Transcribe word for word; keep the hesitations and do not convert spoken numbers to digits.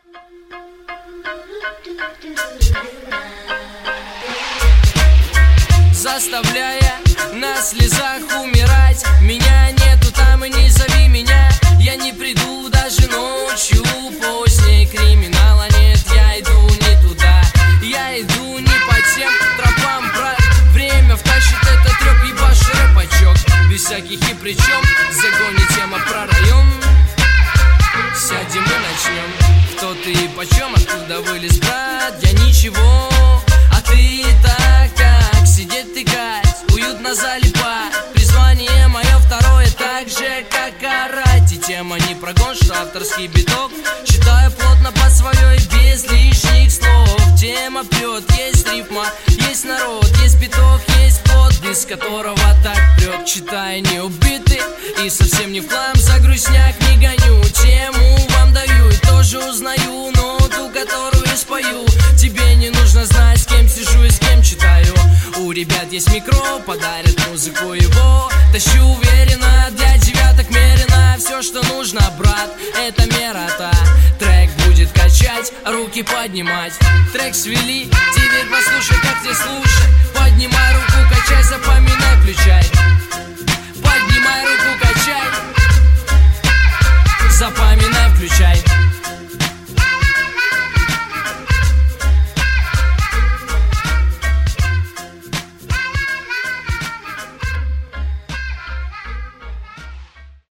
Заставляя на слезах умирать. Меня нету там и не зови меня. Я не приду даже ночью поздней. Криминала нет, я иду не туда. Я иду не по тем тропам, брат. Время втащит этот трёп, ебашь рэпачок. Без всяких и причем загонит тема про район. Сядем и начнем. Кто ты и почем, откуда вылез, брат? Я ничего, а ты так как сидеть тыкать, уютно залипать. Призвание мое второе, так же как орать. И тема не прогон, что авторский биток. Читаю плотно по своей, без лишних слов. Тема прет, есть рифма, есть народ, есть биток, есть плод, без которого так прет. Читаю не убитый и совсем не в хлам, за грустняк не гоню. Тему вам даю и тоже узнаю, но ту, которую спою. Тебе не нужно знать, с кем сижу и с кем читаю. У ребят есть микро, подарят музыку его. Тащу уверенно, для девяток мерено. Все, что нужно, брат, это мера-то. Трек будет качать, руки поднимать. Трек свели, теперь послушай, как тебе слушать.